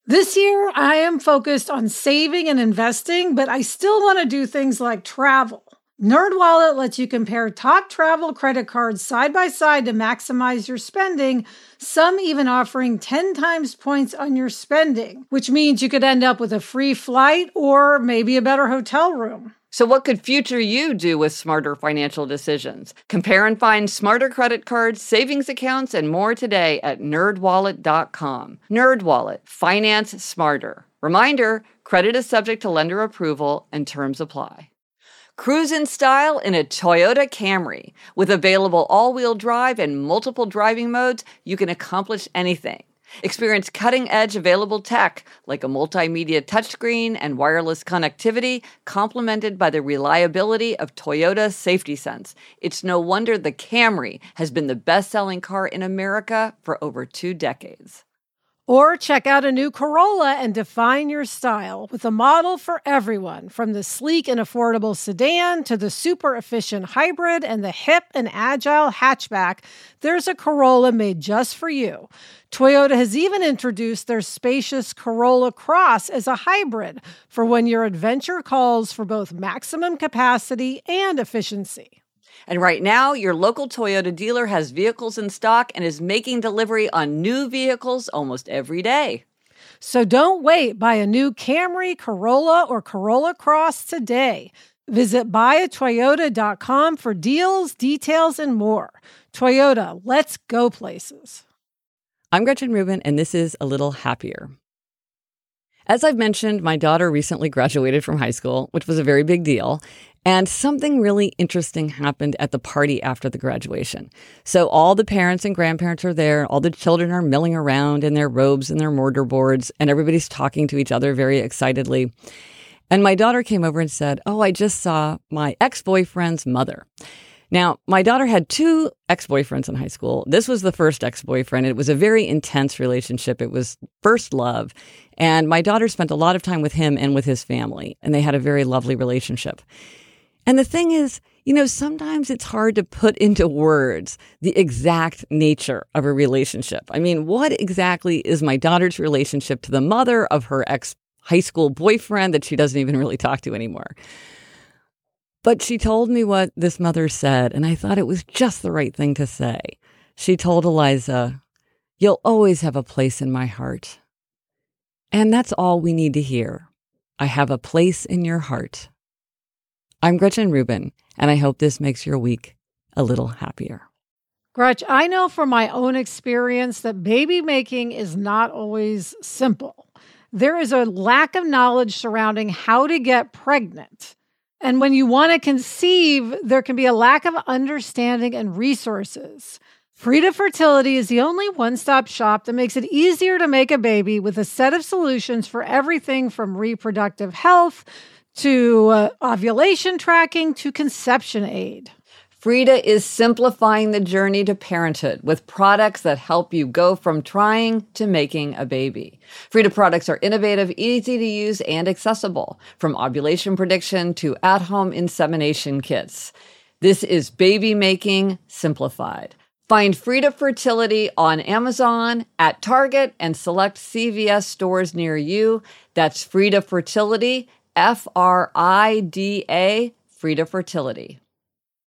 This year, I am focused on saving and investing, but I still want to do things like travel. NerdWallet lets you compare top travel credit cards side by side to maximize your spending, some even offering 10 times points on your spending, which means you could end up with a free flight or maybe a better hotel room. So what could future you do with smarter financial decisions? Compare and find smarter credit cards, savings accounts, and more today at nerdwallet.com. NerdWallet. Finance smarter. Reminder, credit is subject to lender approval and terms apply. Cruise in style in a Toyota Camry. With available all-wheel drive and multiple driving modes, you can accomplish anything. Experience cutting-edge available tech like a multimedia touchscreen and wireless connectivity, complemented by the reliability of Toyota Safety Sense. It's no wonder the Camry has been the best-selling car in America for over 2 decades. Or check out a new Corolla and define your style with a model for everyone, from the sleek and affordable sedan to the super efficient hybrid and the hip and agile hatchback. There's a Corolla made just for you. Toyota has even introduced their spacious Corolla Cross as a hybrid for when your adventure calls for both maximum capacity and efficiency. And right now, your local Toyota dealer has vehicles in stock and is making delivery on new vehicles almost every day. So don't wait. Buy a new Camry, Corolla, or Corolla Cross today. Visit buyatoyota.com for deals, details, and more. Toyota, let's go places. I'm Gretchen Rubin, and this is A Little Happier. As I've mentioned, my daughter recently graduated from high school, which was a very big deal. And something really interesting happened at the party after the graduation. So all the parents and grandparents are there. All the children are milling around in their robes and their mortarboards, and everybody's talking to each other very excitedly. And my daughter came over and said, "Oh, I just saw my ex-boyfriend's mother." Now, my daughter had 2 ex-boyfriends in high school. This was the first ex-boyfriend. It was a very intense relationship. It was first love. And my daughter spent a lot of time with him and with his family, and they had a very lovely relationship. And the thing is, sometimes it's hard to put into words the exact nature of a relationship. I mean, what exactly is my daughter's relationship to the mother of her ex-high school boyfriend that she doesn't even really talk to anymore? But she told me what this mother said, and I thought it was just the right thing to say. She told Eliza, "You'll always have a place in my heart." And that's all we need to hear. I have a place in your heart. I'm Gretchen Rubin, and I hope this makes your week a little happier. Gretch, I know from my own experience that baby making is not always simple. There is a lack of knowledge surrounding how to get pregnant. And when you want to conceive, there can be a lack of understanding and resources. Frida Fertility is the only one-stop shop that makes it easier to make a baby with a set of solutions for everything from reproductive health to ovulation tracking to conception aid. Frida is simplifying the journey to parenthood with products that help you go from trying to making a baby. Frida products are innovative, easy to use, and accessible, from ovulation prediction to at-home insemination kits. This is baby making simplified. Find Frida Fertility on Amazon, at Target, and select CVS stores near you. That's Frida Fertility, Frida, Frida Fertility.